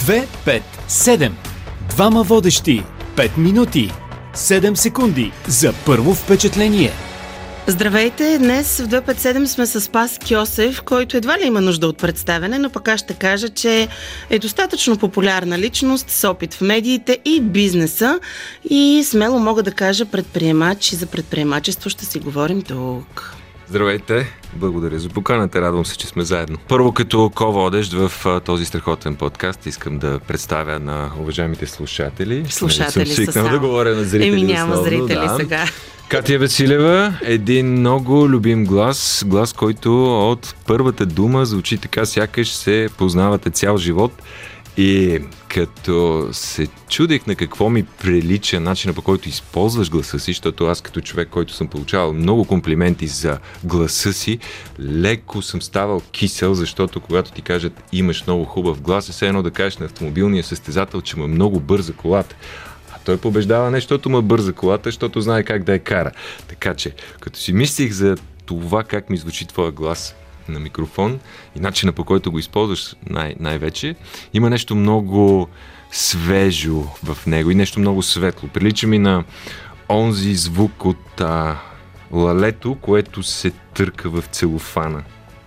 2-5-7. Двама водещи. 5 минути. 7 секунди за първо впечатление. Здравейте! Днес в 257 сме с Спас Кьосев, който едва ли има нужда от представяне, но пък аз ще кажа, че е достатъчно популярна личност с опит в медиите и бизнеса и смело мога да кажа предприемач, и за предприемачество ще си говорим тук. Здравейте! Благодаря за поканата. Радвам се, че сме заедно. Първо, като ко-водещ в този страхотен подкаст, искам да представя на уважаемите слушатели. Слушатели съм свикнал да говоря на зрители. Няма основно, зрители сега. Катя Василева, един много любим глас, който от първата дума звучи така, сякаш се познавате цял живот. И като се чудех на какво ми прилича начина, по който използваш гласа си, защото аз като човек, който съм получавал много комплименти за гласа си, леко съм ставал кисел, защото когато ти кажат имаш много хубав глас, е все едно да кажеш на автомобилния състезател, че му е много бърза колата. А той побеждава не защото му е бърза колата, защото знае как да я кара. Така че, като си мислих за това как ми звучи твоя глас на микрофон и начина, по който го използваш най-вече, има нещо много свежо в него и нещо много светло. Прилича ми на онзи звук от лалето, което се търка в целофана.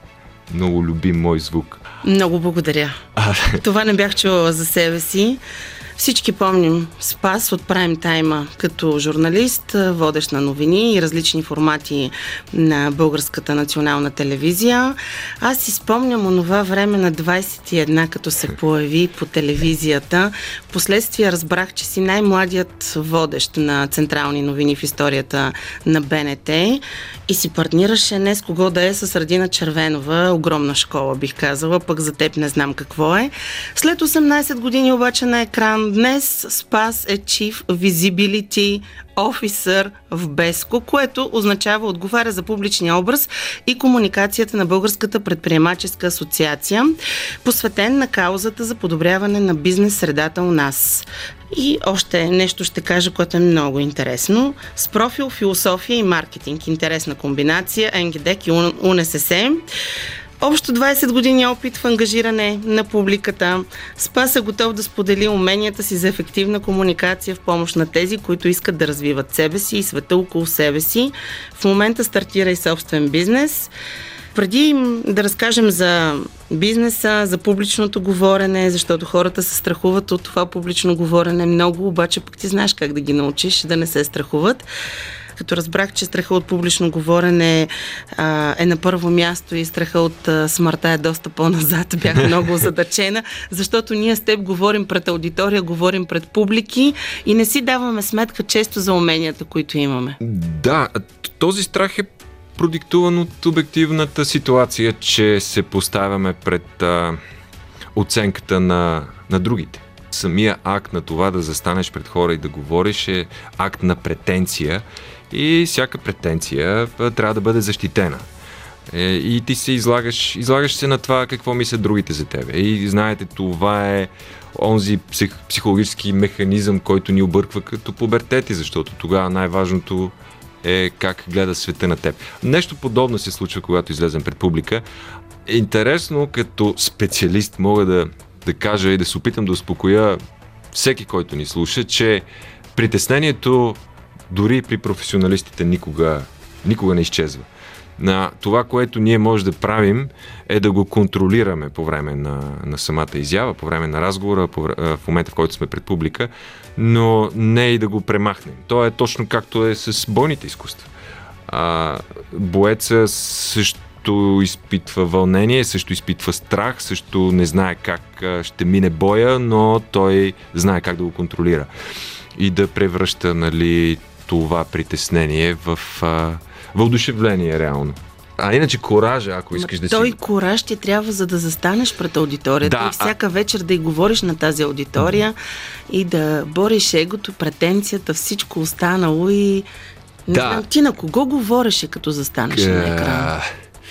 Много любим мой звук. Много благодаря. Това не бях чувала за себе си. Всички помним Спас от прайм тайма като журналист, водещ на новини и различни формати на Българската национална телевизия. Аз си спомням онова време на 21, като се появи по телевизията. Впоследствие разбрах, че си най-младият водещ на централни новини в историята на БНТ и си партнираше не с кого да е, с Радина Червенова. Огромна школа, бих казала, пък за теб не знам какво е. След 18 години обаче на екран днес Спас е Chief Visibility Officer в Беско, което означава отговаря за публичния образ и комуникацията на Българската предприемаческа асоциация, посветен на каузата за подобряване на бизнес средата у нас. И още нещо ще кажа, което е много интересно. С профил философия и маркетинг. Интересна комбинация, НГДЕК и УНСС. Общо 20 години опит в ангажиране на публиката. Спас е готов да сподели уменията си за ефективна комуникация в помощ на тези, които искат да развиват себе си и света около себе си. В момента стартира и собствен бизнес. Преди да разкажем за бизнеса, за публичното говорене, защото хората се страхуват от това публично говорене много, обаче пък ти знаеш как да ги научиш да не се страхуват. Като разбрах, че страха от публично говорене е на първо място и страха от смъртта е доста по-назад, бях много озадачена, защото ние с теб говорим пред аудитория, говорим пред публики и не си даваме сметка често за уменията, които имаме. Да, този страх е продиктуван от обективната ситуация, че се поставяме пред оценката на другите. Самия акт на това да застанеш пред хора и да говориш е акт на претенция и всяка претенция трябва да бъде защитена. И ти се излагаш се на това какво мислят другите за тебе. И знаете, това е онзи психологически механизъм, който ни обърква като пубертети, защото тогава най-важното е как гледа света на теб. Нещо подобно се случва, когато излезем пред публика. Интересно, като специалист мога да кажа и да се опитам да успокоя всеки, който ни слуша, че притеснението дори при професионалистите никога не изчезва. На това, което ние може да правим, е да го контролираме по време на самата изява, по време на разговора, в момента, в който сме пред публика, но не и да го премахнем. То е точно както е с бойните изкуства. Боеца също изпитва вълнение, също изпитва страх, също не знае как ще мине боя, но той знае как да го контролира. И да превръща, това притеснение в въодушевление реално. А иначе коража, ако искаш да си... Той кораж ти трябва, за да застанеш пред аудиторията и всяка вечер да й говориш на тази аудитория и да бориш егото, претенцията, всичко останало и... Не знам, ти на кого говореше, като застанеш на екрана?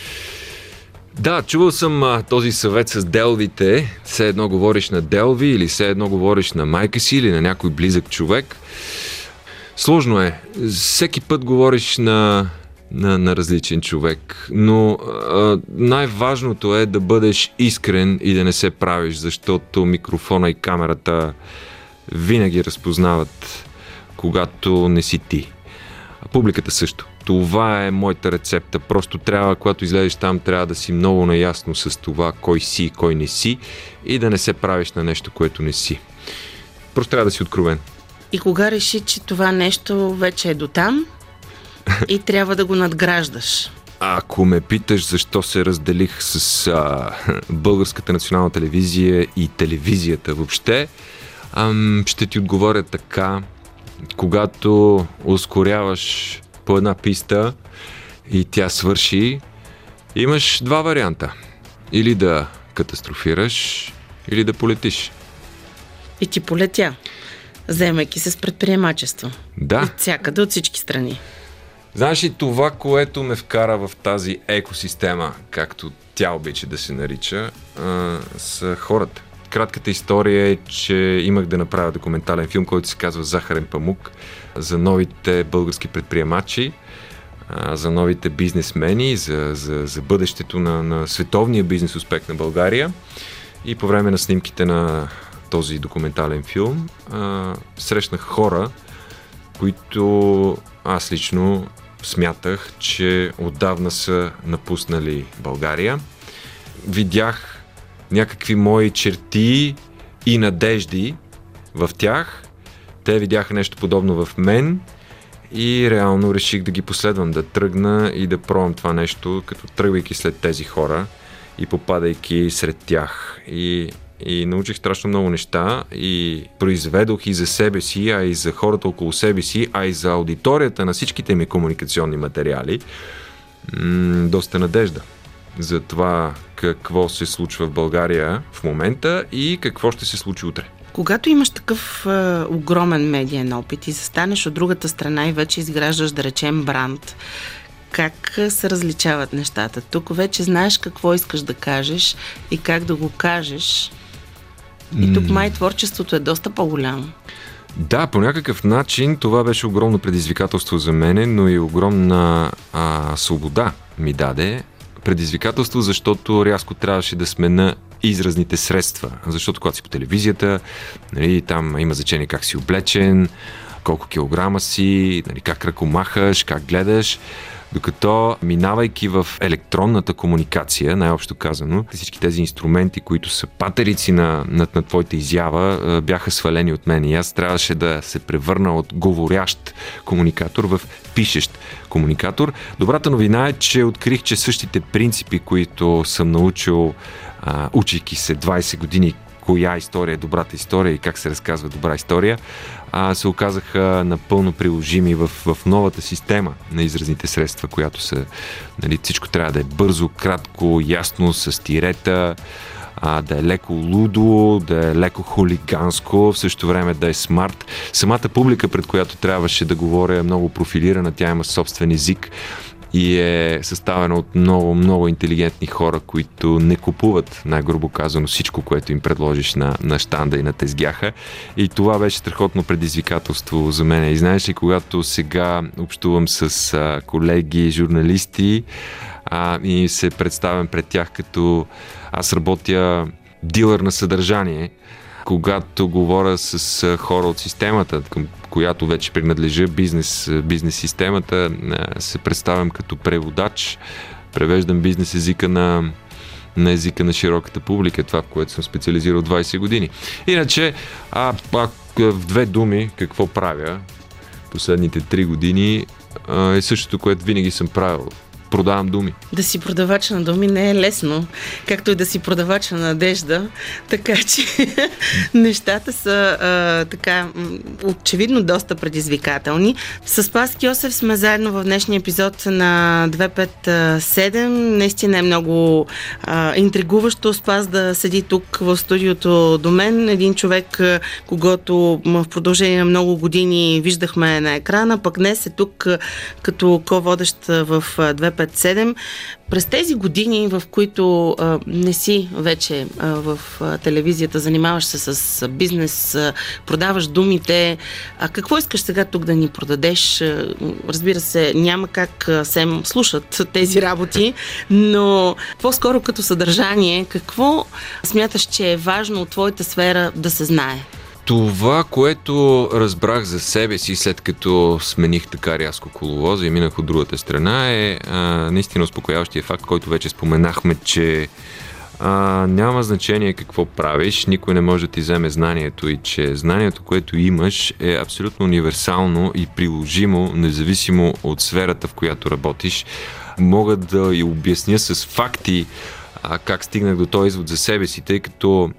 Да, чувал съм този съвет с делвите. Все едно говориш на делви или все едно говориш на майка си или на някой близък човек. Сложно е. Всеки път говориш на на различен човек. Но най-важното е да бъдеш искрен и да не се правиш, защото микрофона и камерата винаги разпознават, когато не си ти. Публиката също. Това е моята рецепта. Просто трябва, когато излезеш там, трябва да си много наясно с това, кой си и кой не си и да не се правиш на нещо, което не си. Просто трябва да си откровен. И кога реши, че това нещо вече е дотам и трябва да го надграждаш? Ако ме питаш защо се разделих с Българската национална телевизия и телевизията въобще, ще ти отговоря така. Когато ускоряваш по една писта и тя свърши, имаш два варианта. Или да катастрофираш, или да полетиш. И ти полетя, заемайки се с предприемачество. Да. От всякъде, от всички страни. Знаеш ли, това, което ме вкара в тази екосистема, както тя обича да се нарича, са хората. Кратката история е, че имах да направя документален филм, който се казва "Захарен памук", за новите български предприемачи, за новите бизнесмени, за бъдещето на световния бизнес успех на България. И по време на снимките на този документален филм срещнах хора, които аз лично смятах, че отдавна са напуснали България. Видях някакви мои черти и надежди в тях. Те видяха нещо подобно в мен и реално реших да ги последвам, да тръгна и да пробвам това нещо, като тръгвайки след тези хора и попадайки сред тях. И научих страшно много неща и произведох и за себе си, а и за хората около себе си, а и за аудиторията на всичките ми комуникационни материали доста надежда за това какво се случва в България в момента и какво ще се случи утре. Когато имаш такъв огромен медиен опит и застанеш от другата страна и вече изграждаш, да речем, бранд, как се различават нещата? Тук вече знаеш какво искаш да кажеш и как да го кажеш. И тук май творчеството е доста по-голямо. Да, по някакъв начин това беше огромно предизвикателство за мене, но и огромна свобода ми даде. Предизвикателство, защото рязко трябваше да смена изразните средства. Защото когато си по телевизията, нали, там има значение как си облечен, колко килограма си, нали, как ръкомахаш, как гледаш. Докато минавайки в електронната комуникация, най-общо казано, всички тези инструменти, които са патерици на твоята изява, бяха свалени от мен и аз трябваше да се превърна от говорящ комуникатор в пишещ комуникатор. Добрата новина е, че открих, че същите принципи, които съм научил, учейки се 20 години, коя история е добрата история и как се разказва добра история, се оказаха напълно приложими в новата система на изразните средства, която са, нали, всичко трябва да е бързо, кратко, ясно, с тирета, да е леко лудо, да е леко хулиганско, в същото време да е смарт. Самата публика, пред която трябваше да говоря, е много профилирана, тя има собствен език и е съставена от много, много интелигентни хора, които не купуват, най-грубо казано, всичко, което им предложиш на щанда и на тезгяха. И това беше страхотно предизвикателство за мен. И знаеш ли, когато сега общувам с колеги, журналисти и се представям пред тях като аз работя дилър на съдържание, когато говоря с хора от системата, към която вече принадлежа, бизнес системата, се представям като преводач, превеждам бизнес езика на езика на широката публика, това, в което съм специализирал 20 години. Иначе, в две думи, какво правя последните 3 години, е същото, което винаги съм правил. Продавам думи. Да си продавач на думи не е лесно, както и да си продавач на надежда, така че нещата са така очевидно доста предизвикателни. С Спас Кьосев сме заедно в днешния епизод на 257. Наистина е много интригуващо Спас да седи тук в студиото до мен. Един човек, когото в продължение на много години виждахме на екрана, пък днес е тук като ко-водещ в 257 054-909-0957. През тези години, в които не си вече в телевизията, занимаваш се с бизнес, продаваш думите, какво искаш сега тук да ни продадеш? Разбира се, няма как СЕМ слушат тези работи, но по-скоро като съдържание, какво смяташ, че е важно от твоята сфера да се знае? Това, което разбрах за себе си, след като смених така рязко коловоза и минах от другата страна, е наистина успокояващия факт, който вече споменахме, че няма значение какво правиш, никой не може да ти вземе знанието и че знанието, което имаш, е абсолютно универсално и приложимо, независимо от сферата, в която работиш. Мога да и обясня с факти как стигнах до този извод за себе си, тъй като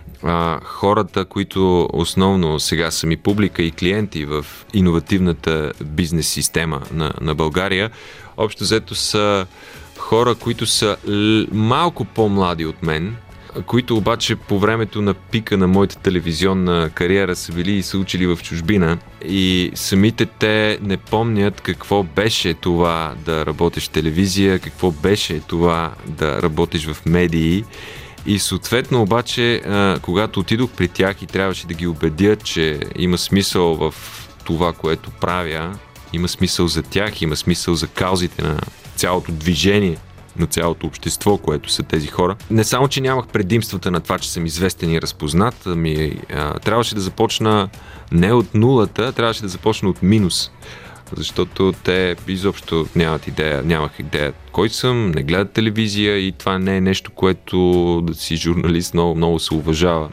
хората, които основно сега са ми публика и клиенти в иновативната бизнес система на България, общо взето са хора, които са малко по-млади от мен, които обаче по времето на пика на моята телевизионна кариера са били и са учили в чужбина и самите те не помнят какво беше това да работиш в телевизия, какво беше това да работиш в медии. И съответно обаче, когато отидох при тях и трябваше да ги убедя, че има смисъл в това, което правя, има смисъл за тях, има смисъл за каузите на цялото движение, на цялото общество, което са тези хора. Не само, че нямах предимствата на това, че съм известен и разпознат, трябваше да започна не от нулата, трябваше да започна от минус. Защото те изобщо нямах идея кой съм, не гледат телевизия и това не е нещо, което да си журналист много се уважава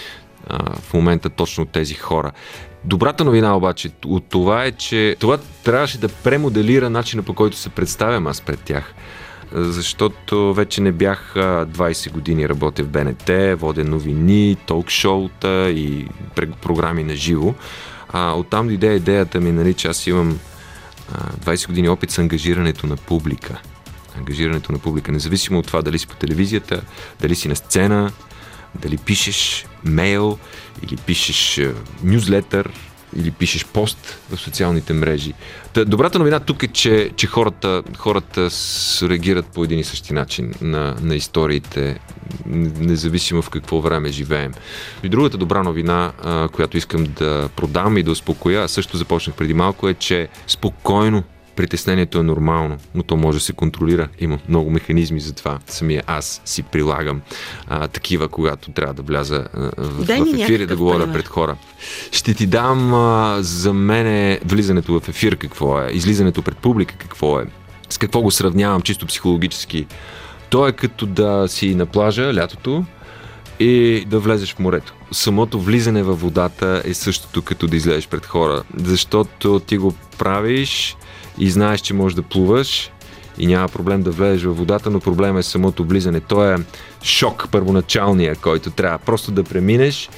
в момента точно от тези хора. Добрата новина обаче от това е, че това трябваше да премоделира начина, по който се представям аз пред тях. Защото вече не бях 20 години работя в БНТ, водя новини, ток-шоута и програми на живо. Оттам дойде идеята ми, че аз имам 20 години опит с ангажирането на публика. Ангажирането на публика, независимо от това дали си по телевизията, дали си на сцена, дали пишеш мейл или пишеш нюзлетър или пишеш пост в социалните мрежи. Добрата новина тук е, че хората реагират по един и същи начин на историите, независимо в какво време живеем. И другата добра новина, която искам да продам и да успокоя, а също започнах преди малко, е, че спокойно притеснението е нормално, но то може да се контролира. Има много механизми за това. Самия аз си прилагам такива, когато трябва да вляза в ефир и да говоря пред хора. Ще ти дам за мен влизането в ефир какво е, излизането пред публика какво е, с какво го сравнявам чисто психологически. То е като да си на плажа лятото и да влезеш в морето. Самото влизане във водата е същото като да излезеш пред хора, защото ти го правиш и знаеш, че можеш да плуваш и няма проблем да влезеш във водата, но проблем е самото влизане. То е шок първоначалния, който трябва просто да преминеш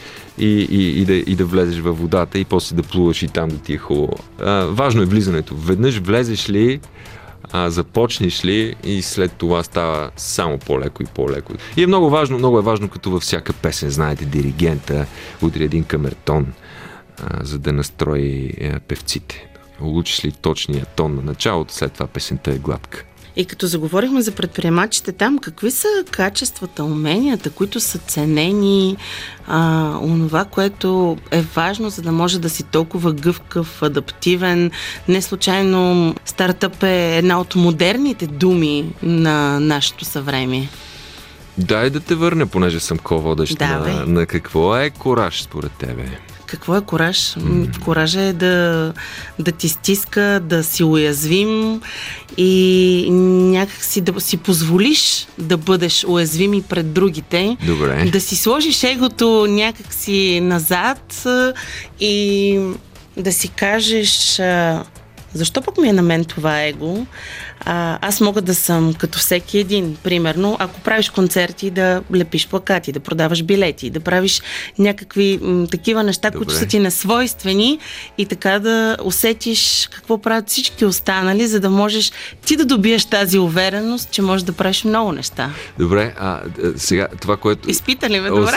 и да влезеш във водата и после да плуваш и там да ти е хубаво. Важно е влизането. Веднъж влезеш ли, започнеш ли и след това става само по-леко и по-леко. И е много е важно като във всяка песен, знаете, диригента удари един камертон, за да настрои певците. Улучиш ли точния тон на началото, след това песента е гладка. И като заговорихме за предприемачите там, какви са качествата, уменията, които са ценени, онова, което е важно, за да може да си толкова гъвкав, адаптивен? Не случайно стартъп е една от модерните думи на нашето съвремие. Дай да те върне, понеже съм ко-водещ на какво е кораж според тебе? Какво е кораж? Коража е да ти стиска, да си уязвим и някак си да си позволиш да бъдеш уязвим и пред другите. Добре. Да си сложиш егото някак си назад и да си кажеш защо пък ми е на мен това его? Аз мога да съм като всеки един. Примерно, ако правиш концерти, да лепиш плакати, да продаваш билети, да правиш някакви такива неща, които са ти несвойствени и така да усетиш какво правят всички останали, за да можеш ти да добиеш тази увереност, че можеш да правиш много неща. Добре, сега това, което... Изпита ли ме, добре?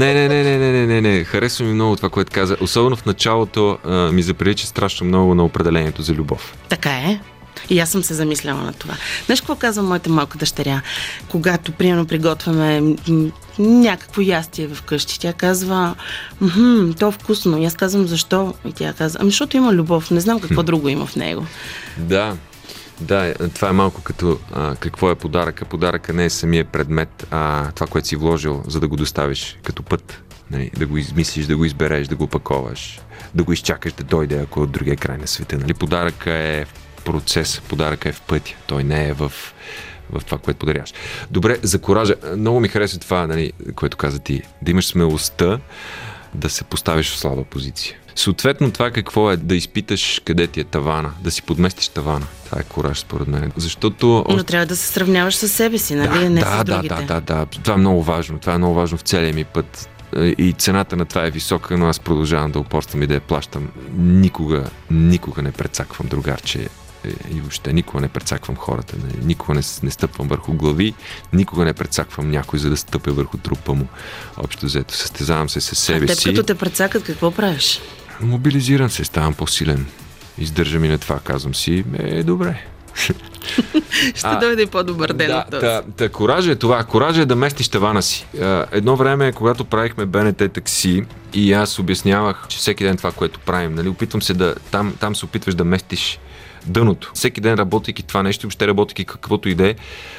Не. Харесва ми много това, което каза. Особено в началото ми заприлича страшно много на определението за любов. Така е. И аз съм се замисляла на това. Знаеш какво казва моята малка дъщеря? Когато, примерно, приготвяме някакво ястие вкъщи, тя казва, то е вкусно. И аз казвам, защо? И тя казва, защото има любов. Не знам какво друго има в него. Да, това е малко като какво е подаръка. Подаръка не е самия предмет, а това, което си вложил, за да го доставиш като път. Нали, да го измислиш, да го избереш, да го паковаш, да го изчакаш да дойде, ако от другия край на света. Нали? Подаръка е в процес, подаръка е в пътя. Той не е в това, което подаряваш. Добре, за коража. Много ми хареса това, нали, което каза ти. Да имаш смелостта да се поставиш в слаба позиция. Съответно, това какво е да изпиташ къде ти е тавана, да си подместиш тавана. Това е кураж, според мен. Защото... Но трябва да се сравняваш с себе си, нали? Не с другите. Да. Това е много важно. Това е много важно в целия ми път. И цената на това е висока, но аз продължавам да упорствам и да я плащам. Никога не прецаквам другарче и въобще никога не прецаквам хората. Никога не стъпвам върху глави, никога не прецаквам някой, за да стъпя върху трупа му. Общо взето, състезавам се със себе си. Като те прецакат, какво правиш? Мобилизирам се, ставам по-силен. Издържам и на това, казвам си, добре. Ще дойде и по-добър ден от този. Коража е това. Коража е да местиш тавана си. Едно време, когато правихме БНТ такси и аз обяснявах, че всеки ден това, което правим, нали, опитвам се там се опитваш да местиш дъното. Всеки ден работейки това нещо, въобще работейки каквото и да е,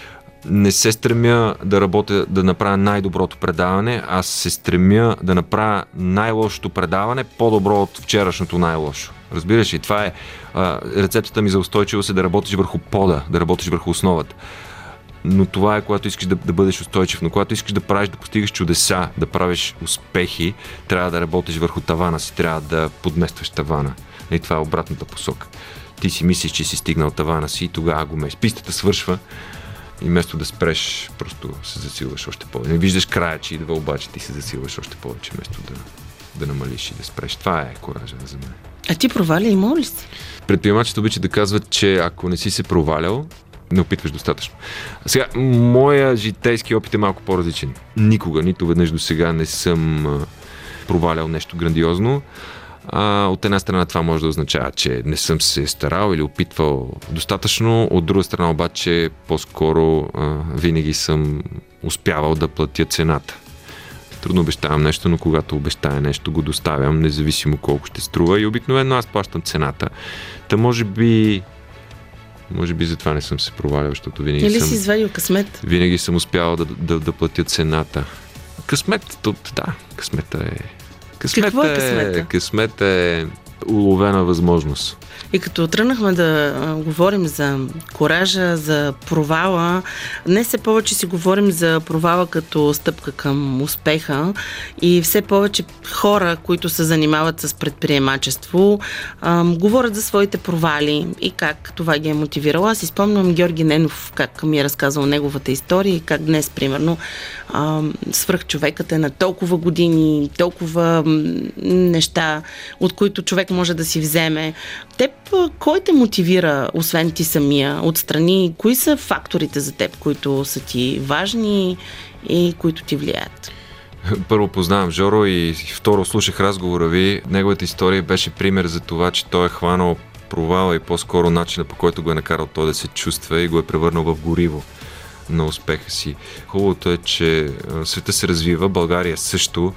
не се стремя да работя, да направя най-доброто предаване, аз се стремя да направя най-лошото предаване по-добро от вчерашното най-лошо. Разбираш ли? Това е рецептата ми за устойчивост, е да работиш върху пода, да работиш върху основата. Но това е когато искаш да бъдеш устойчив, но когато искаш да правиш, да постигаш чудеса, да правиш успехи, трябва да работиш върху тавана си, трябва да подместваш тавана. И това е обратната посока. Ти си мислиш, че си стигнал тавана си и тогава го меш. Пистата свършва и вместо да спреш, просто се засилваш още повече. Не виждаш края, че идва, обаче ти се засилваш още повече, вместо да намалиш и да спреш. Това е коража за мен. А ти провали имал ли си? Предприемачите обичат да казват, че ако не си се провалял, не опитваш достатъчно. Сега, моя житейски опит е малко по-различен. Никога, нито веднъж до сега не съм провалял нещо грандиозно. От една страна това може да означава, че не съм се старал или опитвал достатъчно, от друга страна обаче по-скоро винаги съм успявал да платя цената. Трудно обещавам нещо, но когато обещая нещо, го доставям, независимо колко ще струва и обикновено аз плащам цената. Та може би затова не съм се провалял, защото винаги или си извадил късмет? Винаги съм успявал да платя цената. Късмет, да, късмета е... Какво е късмета? Късмет е уловена възможност. И като тръгнахме да говорим за коража, за провала, днес все повече си говорим за провала като стъпка към успеха и все повече хора, които се занимават с предприемачество, говорят за своите провали и как това ги е мотивирало. Аз си спомням Георги Ненов, как ми е разказал неговата история и как днес, примерно, свръхчовекът е на толкова години, толкова неща, от които човек може да си вземе. Теб, кой те мотивира, освен ти самия, отстрани? Кои са факторите за теб, които са ти важни и които ти влияят? Първо познавам Жоро и второ слушах разговора ви. Неговата история беше пример за това, че той е хванал провала и по-скоро начина, по който го е накарал той да се чувства и го е превърнал в гориво на успеха си. Хубавото е, че света се развива, България също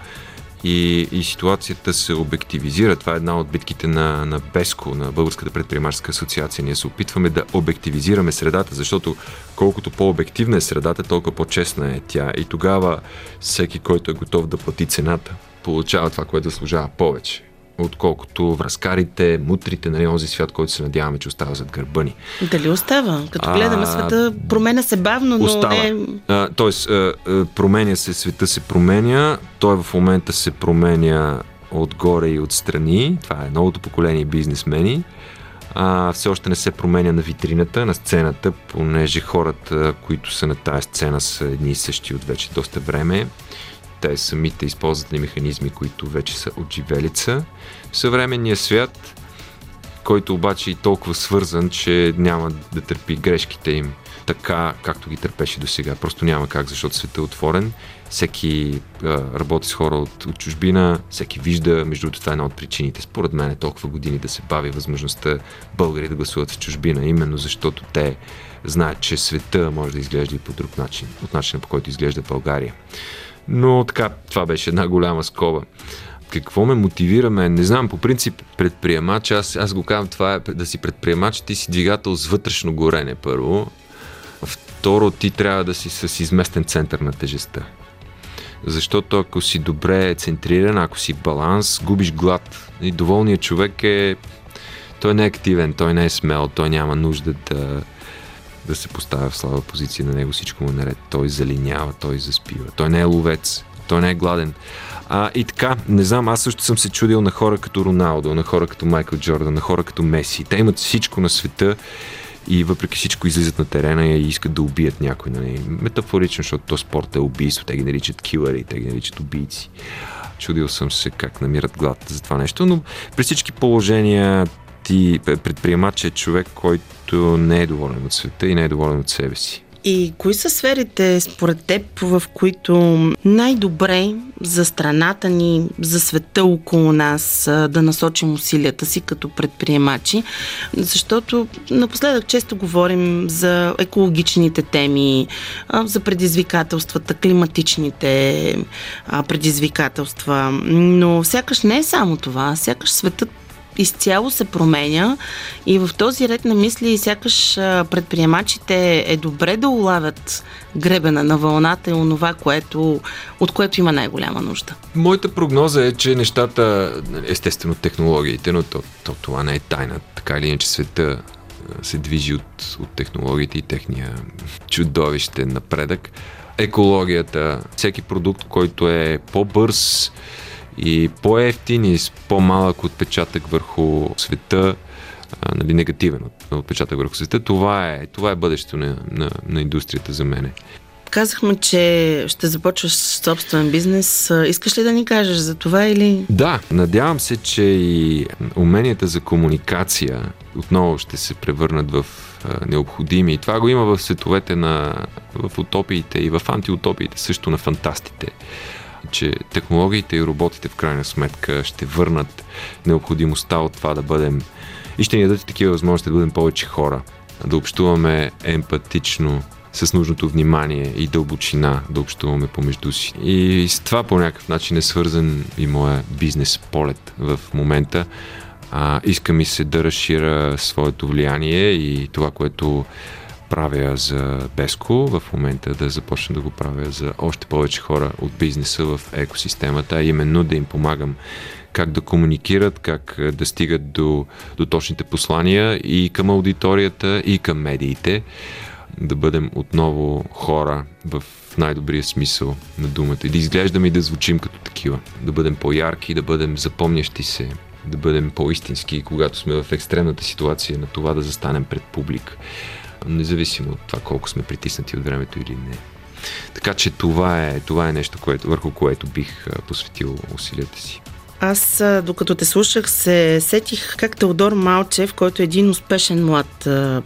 и ситуацията се обективизира. Това е една от битките на БЕСКО, на Българската предприемаческа асоциация. Ние се опитваме да обективизираме средата, защото колкото по-обективна е средата, толкова по-честна е тя. И тогава всеки, който е готов да плати цената, получава това, което заслужава повече, отколкото връзкарите, мутрите на онзи свят, който се надяваме, че остава зад гърба ни. Дали остава? Като гледаме света, променя се бавно, но остава. Тоест, променя се, света се променя, той в момента се променя отгоре и отстрани. Това е новото поколение бизнесмени. Все още не се променя на витрината, на сцената, понеже хората, които са на тая сцена, са едни и същи от вече доста време. Те самите използват механизми, които вече са отживелица. В съвременния свят, който обаче е толкова свързан, че няма да търпи грешките им. така, както ги търпеше до сега. Просто няма как, защото светът е отворен. Всеки работи с хора от чужбина, всеки вижда, между другото това е една от причините, според мен, толкова години да се бави възможността българи да гласуват в чужбина, именно защото те знаят, че света може да изглежда и по друг начин, от начина, по който изглежда България. Но така, това беше една голяма скоба. Какво ме мотивираме? Не знам, по принцип предприемач, аз го казвам, това е да си предприемач, ти си двигател с вътрешно горене първо. Второ, ти трябва да си с изместен център на тежестта. Защото ако си добре центриран, ако си баланс, губиш глад. И доволният човек той не е активен, той не е смел, той няма нужда да се поставя в слаба позиция, на него всичко му наред. Той залинява, той заспива. Той не е ловец, той не е гладен. И така, не знам, аз също съм се чудил на хора като Роналдо, на хора като Майкъл Джордан, на хора като Меси. Те имат всичко на света и въпреки всичко излизат на терена и искат да убият някой. Метафорично, защото то спорт е убийство. Те ги наричат килъри, те ги наричат убийци. Чудил съм се как намират глад за това нещо, но при всички положения ти предприемач е човек, който не е доволен от света и не е доволен от себе си. И кои са сферите според теб, в които най-добре за страната ни, за света около нас да насочим усилията си като предприемачи? Защото напоследък често говорим за екологичните теми, за предизвикателствата, климатичните предизвикателства, но сякаш не е само това, сякаш светът изцяло се променя и в този ред на мисли сякаш предприемачите е добре да улавят гребена на вълната и онова, от което има най-голяма нужда. Моята прогноза е, че нещата, естествено технологиите, но това не е тайна. Така или иначе света се движи от технологиите и техния чудовищен напредък. Екологията, всеки продукт, който е по-бърз и по-евтин и с по-малък отпечатък върху света, негативен отпечатък върху света, това е бъдещето на индустрията за мене. Казахме, че ще започваш собствен бизнес. Искаш ли да ни кажеш за това или? Да, надявам се, че и уменията за комуникация отново ще се превърнат в необходими. И това го има в световете в утопиите и в антиутопиите, също на фантастите. Че технологиите и роботите в крайна сметка ще върнат необходимостта от това да бъдем и ще ни дадат такива възможности да бъдем повече хора, да общуваме емпатично, с нужното внимание и дълбочина, да общуваме помежду си. И с това по някакъв начин е свързан и моя бизнес полет в момента. Иска ми се да разширя своето влияние и това, което правя за Беско в момента, да започна да го правя за още повече хора от бизнеса в екосистемата, а именно да им помагам как да комуникират, как да стигат до точните послания и към аудиторията, и към медиите, да бъдем отново хора в най-добрия смисъл на думата и да изглеждаме и да звучим като такива, да бъдем по-ярки, да бъдем запомнящи се, да бъдем по-истински, когато сме в екстремната ситуация на това да застанем пред публика, независимо от това колко сме притиснати от времето или не. Така че това е нещо, върху което бих посветил усилията си. Аз, докато те слушах, се сетих как Теодор Малчев, който е един успешен млад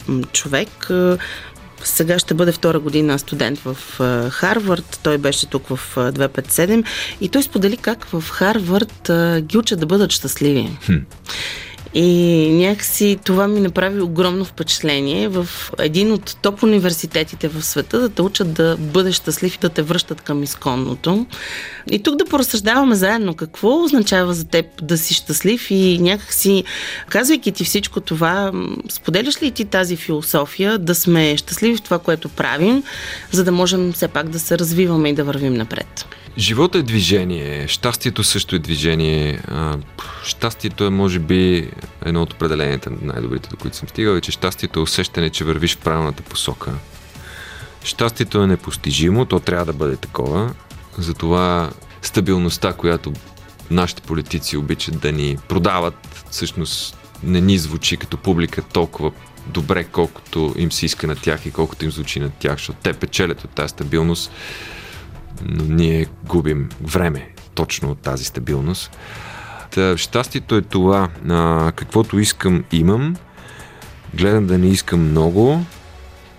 човек, сега ще бъде втора година студент в Харвард. Той беше тук в 257 и той сподели как в Харвард ги учат да бъдат щастливи. И някакси това ми направи огромно впечатление в един от топ университетите в света да те учат да бъдеш щастлив и да те връщат към изконното. И тук да поразсъждаваме заедно какво означава за теб да си щастлив и някакси, казвайки ти всичко това, споделяш ли ти тази философия да сме щастливи в това, което правим, за да можем все пак да се развиваме и да вървим напред? Живота е движение, щастието също е движение. Щастието е, може би, едно от определенията най-добрите, до които съм стигал, е, че щастието е усещане, че вървиш в правилната посока. Щастието е непостижимо, то трябва да бъде такова. Затова стабилността, която нашите политици обичат да ни продават, всъщност не ни звучи като публика толкова добре, колкото им се иска на тях и колкото им звучи на тях, защото те печелят от тази стабилност, но ние губим време точно от тази стабилност. Щастието е това, каквото искам, имам, гледам да не искам много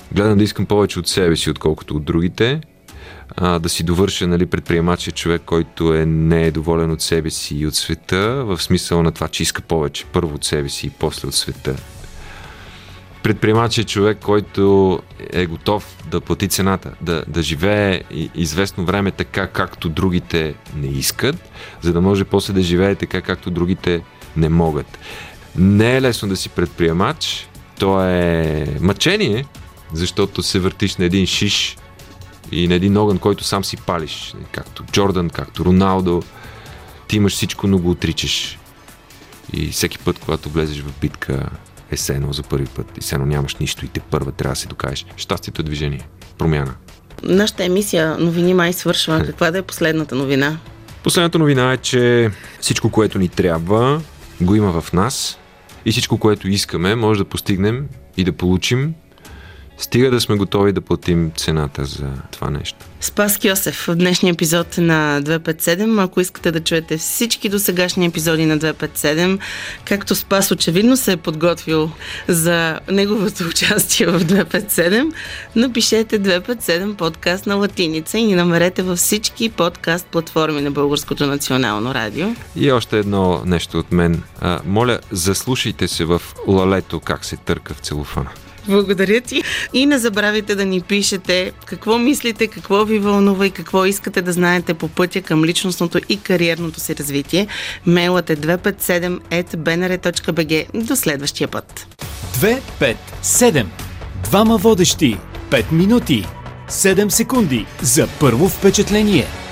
Гледам да искам повече от себе си, отколкото от другите. Да си довърша, нали, предприемачия човек, който не е доволен от себе си и от света, в смисъл на това, че иска повече. Първо от себе си и после от света. Предприемачия човек, който е готов да плати цената, да живее известно време така, както другите не искат, за да може после да живее така, както другите не могат. Не е лесно да си предприемач, то е мъчение, защото се въртиш на един шиш и на един огън, който сам си палиш. Както Джордан, както Роналдо. Ти имаш всичко, но го отричаш. И всеки път, когато влезеш в битка, е сено за първи път. И сено нямаш нищо и те първа трябва да се докажеш. Щастието е движение. Промяна. Нашата емисия новини май свършва. Каква да е последната новина? Последната новина е, че всичко, което ни трябва, го има в нас. И всичко, което искаме, може да постигнем и да получим, стига да сме готови да платим цената за това нещо. Спас Кьосев в днешния епизод на 257. Ако искате да чуете всички досегашни епизоди на 257, както Спас очевидно се е подготвил за неговото участие в 257, напишете 257 подкаст на латиница и ни намерете във всички подкаст платформи на Българското национално радио. И още едно нещо от мен. Моля, заслушайте се в лалето как се търка в целофана. Благодаря ти. И не забравяйте да ни пишете какво мислите, какво ви вълнува и какво искате да знаете по пътя към личностното и кариерното си развитие. Мейлът е 257@bnr.bg. До следващия път. 257. Двама водещи. 5 минути. 7 секунди за първо впечатление.